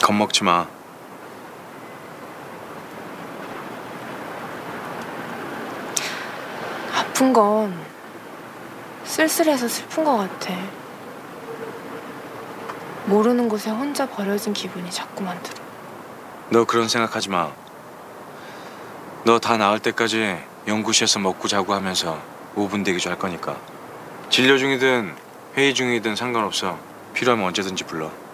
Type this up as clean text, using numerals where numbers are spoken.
겁먹지 마. 아픈 건 쓸쓸해서 슬픈 것 같아. 모르는 곳에 혼자 버려진 기분이 자꾸만 들어. 너 그런 생각하지 마. 너 다 나을 때까지 연구실에서 먹고 자고 하면서 5분 대기조 할 거니까. 진료 중이든 회의 중이든 상관없어. 필요하면 언제든지 불러.